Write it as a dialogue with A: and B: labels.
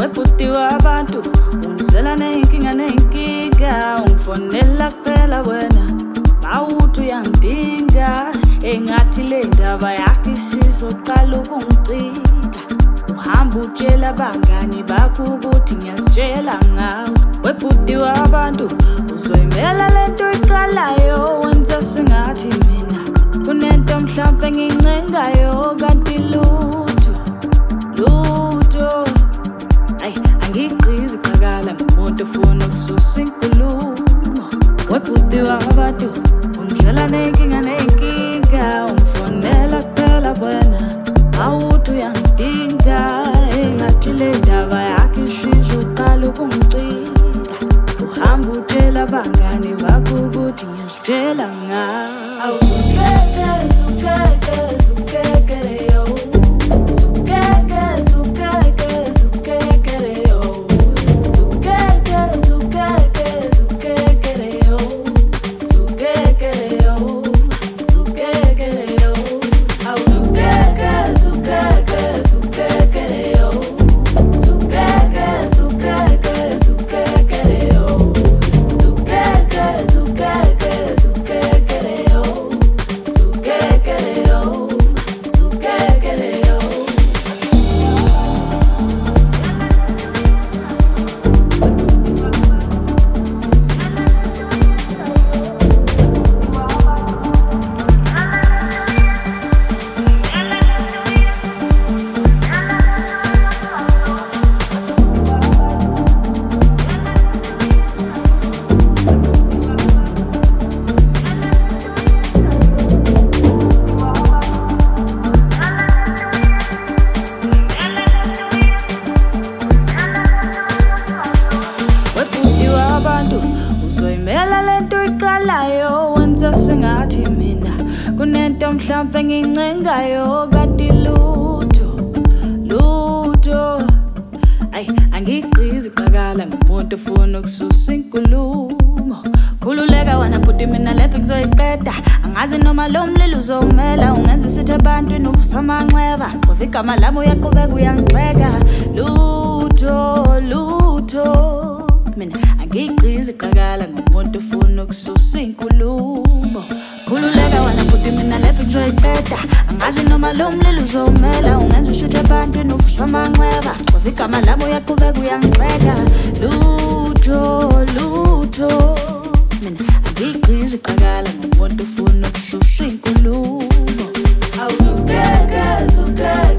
A: webhuti wabantu ungizela nenkinga ungifonela kuphela wena bawuthi uyangidinga engathi le ndaba yakho isizoqala ukungicika uhamba utshela abangani bakho ukuthi ngiyazitshela ngawe webhuti wabantu uzoyimela lento iqalayo wenza sengathi mina kunento mhlawumbe ngincengayo kanti lutho ay angigqizi qakala ngomuntu ofuna ukususa inkulumo webhuti wabantu ungidlala nenkinga ungifonela kuphela wena awuthi uyangidinga engathi le ndaba yakho isizoqala ukungicika uhamba utshela abangani bakho ukuthi ngiyazitshela ngawe uzoyimela lento iqalayo wenza sengathi mina kunento mhlawumbe ngincengayo kanti lutho ay angigqizi qakala ngomuntu ofuna ukususa inkulumo khululeka wena bhuti mina lephi kuzoyiqeda angazi noma lo mlilo uzowumela ungenza isithi ebantwini uvusa amanxeba ngoba igama lami uyaqhubeka uyangibheka lutho mina angigqizi qakala ngomuntu ofuna ukususa inkulumo khululeka wena bhuti mina lephi kuzoyiqeda angazi noma lo mlilo uzowumela ungenza ushuthi ebantwini uvusa amanxeba ngoba igama lami uyaqhubeka uyangibheka lutho mina angigqizi qakala ngomuntu ofuna ukususa inkulumo awuzukeke